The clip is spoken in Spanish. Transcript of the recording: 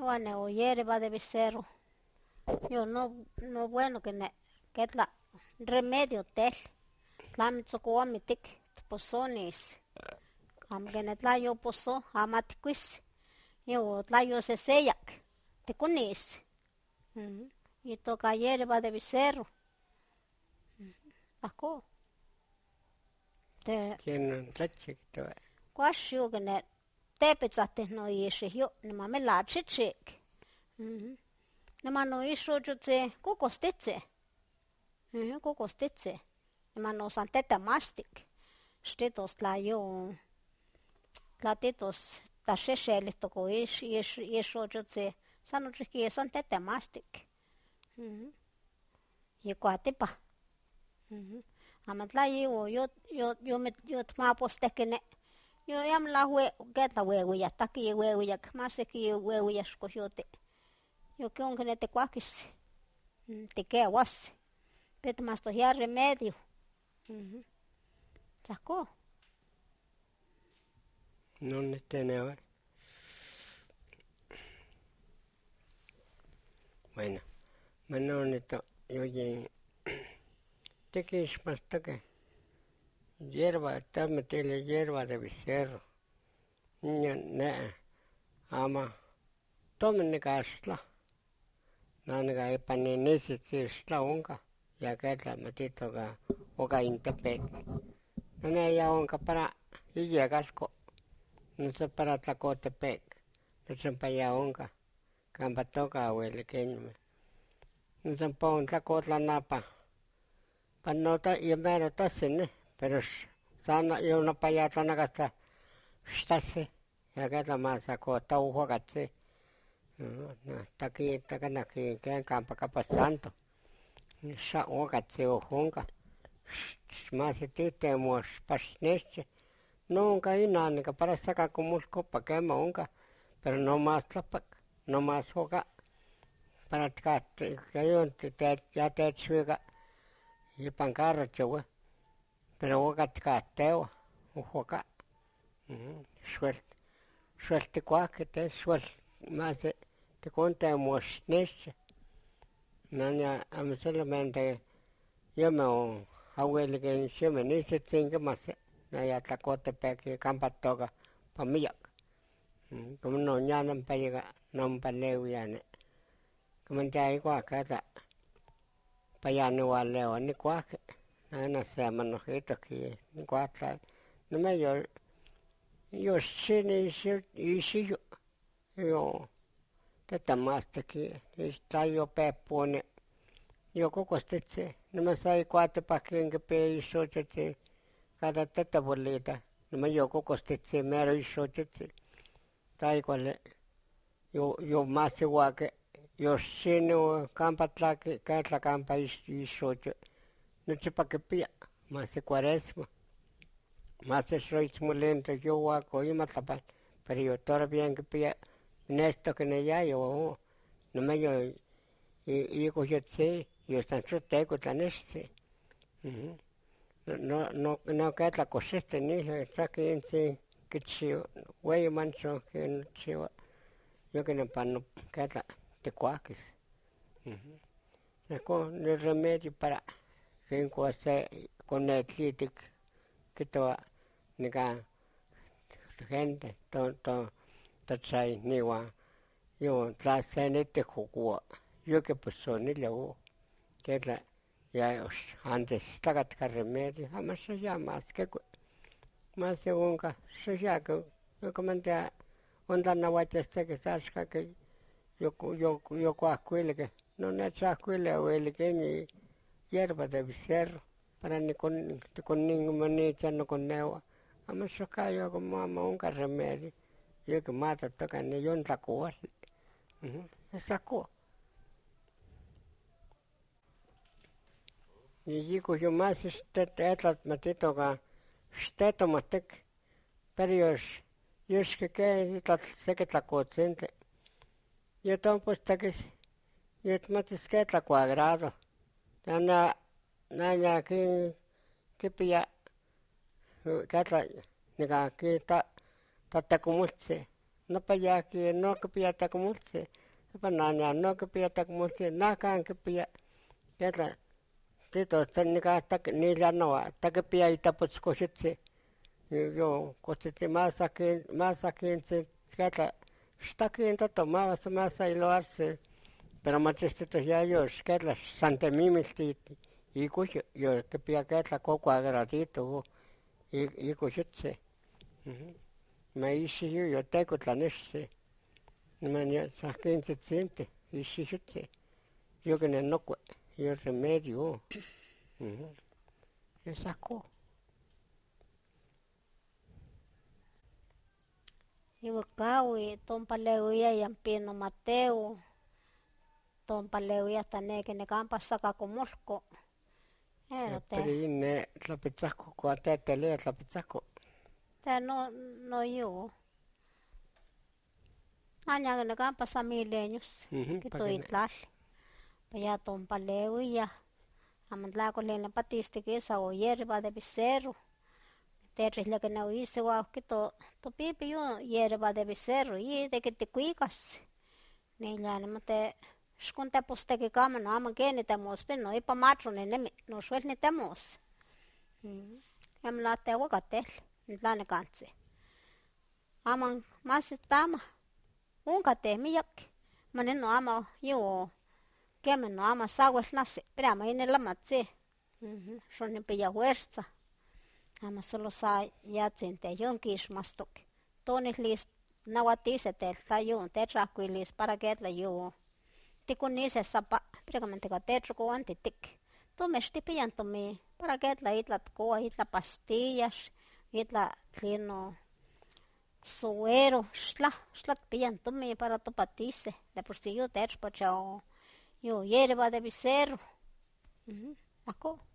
Bueno, o hierba de becerro. Yo no bueno que la remedio tel. La mitzocoamitic, pozones. Que netla yo pozo, amatiquis. Yo tla yo seseyak. Te conis. Y toca hierba de becerro. Taco. Te ¿Quién no tlache que te quasio que net. Te pezate no yeshe yo, ne mame la chichik. Nema no isho jutse kukostitse. Kukostitse. Nema no santeta mastik. Stitos tla yo. Tlatitos taxexelis toko isho jutse. Sano chiki santeta mastik. Yekuatipa. Amatla yo tmapostekene. Yo yam la geta huehuya, taki huehuya, más que huehuya escoyote. Yo que un que te cuaquis. Te que aguas. Pero más ya remedio. Sacó. no tiene ahora? Bueno, menos neto, oye, ¿te qué es más toque? Hierba, está meterle hierba de becerro. Niña, ama, tomen de gasla. Nanaga epanenese sla onka, ya que la metito ga, oga intepet. Nana ya onka para, y llegasco. No se para tlacotepec. No se para ya onka. Campa toca abuelo que no se pon tlacotla napa. Panota y mero tasene, pero sana y una payata nagasta. Stase, ya que la masa cota ujuagatse. Está aquí, que en campa capasanto. Sa ujuagatse ujunga. Más te temos pasneche. Nunca hay nada que para sacar como copa que monga. Pero no más tapac, no más hoga. Para que yo ya te chuega. Y pancarra chue. Pero hoga tkateo. Ujuaga. Suelte cuaque te suelte. Más te contemos nesche. Nanya, solamente yo me abuelo que en se me dice cinco más. Naya tlacotepe campa toga pa miyak. Como no ñanan pa llega, no pa leo yane. Como ya igual cada pa ya no va leo ni cuaque. Nana se manojito que ni cuata. No me yo sí yo te tamaste que está yo pepone. Yo cocostece, no me sabe cuate pa que pe iso che cada teta boleta. No me yo cocostece mero iso che. Tai quale yo más igual que yo sino campa tlaque la campa iso che. No sé pa que pia, más de cuaresma. Más de soy lento yo guaco y matapan. Pero yo todavía que pia, nesto que ne ya yo, no me yo y cogió yo están soteco tan este. No queda la cosecha ni está que en sí que chivo, güey mancho que no chivo. Yo que no pano queda te cuaques. Con el remedio para que con el crítico que toda nega gente todo tachai niwa yo tlasene te jugó yo que pasó ni luego que la ya antes estaba remedio jamás se llama más según que se ya que yo comenté onda na guacha que sasca que yo cuacuile que no ne chacuile o el que ni hierba de becerro para ni con ningún ni echando con negua. Vamos a sacar yo como un remedio. Yo que mata toca ni yo en sacó. Se sacó. Y digo yo más etlat matito ga steto matek. Pero yo es que etlat se que tlacotzente. Yo tomo pues taques. Yo mates que etla cuadrado. Na que pilla. Catla, nega que ta comulse, no pa ya que no que pia ta como se pa na no que pia ta como se na kan que pia ketla tito sen ka ta ni la no ta que pia ita pues cochete yo cochete más aquí se ketla está que entra tomaba se más ahí lo hace pero más este ya yo ketla sante mimisti y cucho yo que pia ketla coco agradito y cochete ma ishi yo teko tlanexse mania saquin se siente ishi chute yo que no cue yo remedio yo saco Iwa kawi, tompaleuia yampino Mateo, tompaleuia tane que ne campa saca comolco. Pero pero ine tlapitzaco cuate tele tlapitzaco te no yo. Aña que ne campa samileños, que estoy tlal. Ya tompaleuia, amantlaco le patiste que esa o hierba de becerro. Terresle que no hice guau que to pipi yo hierba de becerro y de que te cuicas. Ni ya no te Xconte poste que cama no ama que ni temos pero no y pa matro ni no suel ni temos. Em la te guacatel ni la ne canse. Aman más tama. Un cate mi yak. Manen no ama yo que me no ama sagues nase. Pero ama en la matse. Son ni pilla huerza. Ama solo sa ya tsente yon kish mastok. Tonis lis nawatise tel tayon tetraquilis para que la yo. Tikunise sapa pregamante ka tetro antitik. Tomes tipianto me para que la itla tkoa itla pastillas itla tlino suero shla pianto me para topatise. De por si yo tetro pachao yo hierba de becerro. Ako.